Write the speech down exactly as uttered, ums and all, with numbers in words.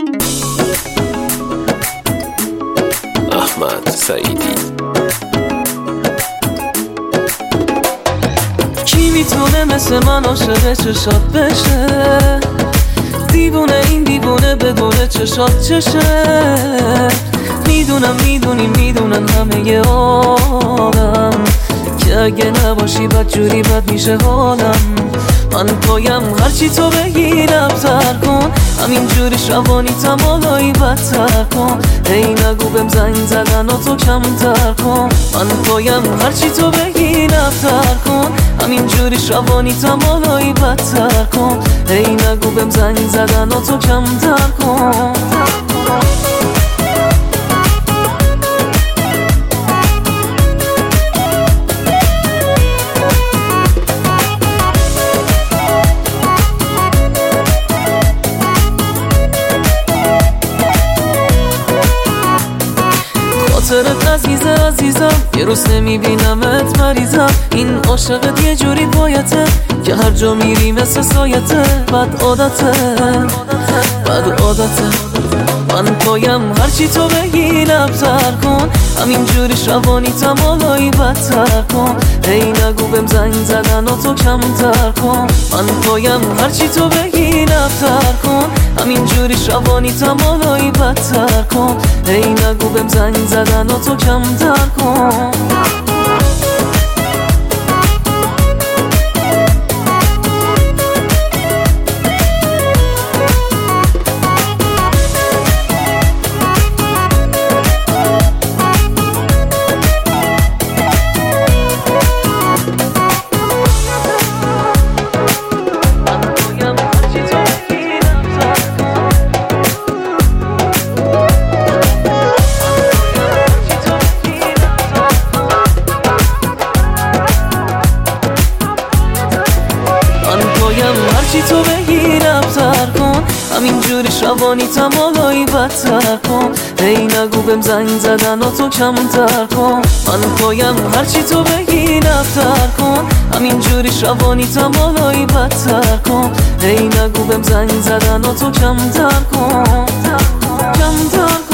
احمد سعیدی. کی میتونه مثل من عاشق چشات بشه؟ دیوونه این دیوونه بدونه چشات چشه. میدونم میدونی میدونن همه ی آدم که اگه نباشی بد جوری بد میشه حالم. من پایم هرچی تو بگی نبتر کن، همین جوری شبانی تمالایی بدتر کن. ای نگو بهم زنگ زدن و تو کمتر کن. من پایم هرچی تو بگی نبتر کن، همین جوری شبانی تمالایی بدتر کن. ای نگو بهم زنگ زدن و تو کمتر کن. خاطرت عزیزه عزیزم، یه روز نمیبینمت مریضم. این عاشقت یه جوری بایته که هر جا میری مثل سایته. بد عادته بد عادته. من پایم هرچی تو بگی نبتر کن، همین جوری شبانی تمالایی بدتر کن. ای نگو بهم زنگ زدن و تو کمتر کن. من پایم هرچی تو بگی نبتر کن، همین جوری شبانی تمالایی بدتر کن. ای نگو بهم زنگ زدن و تو کمتر کن. هرچی تو بگی نبتر کن، همین جوری شبانی تمالایی بدتر کن. ای نگو بهم زنگ زدن و تو کمتر کن. من پایم هرچی تو بگی نبتر کن، همین جوری شبانی تمالایی بدتر کن. ای نگو بهم زنگ زدن و تو کمتر کن. کمتر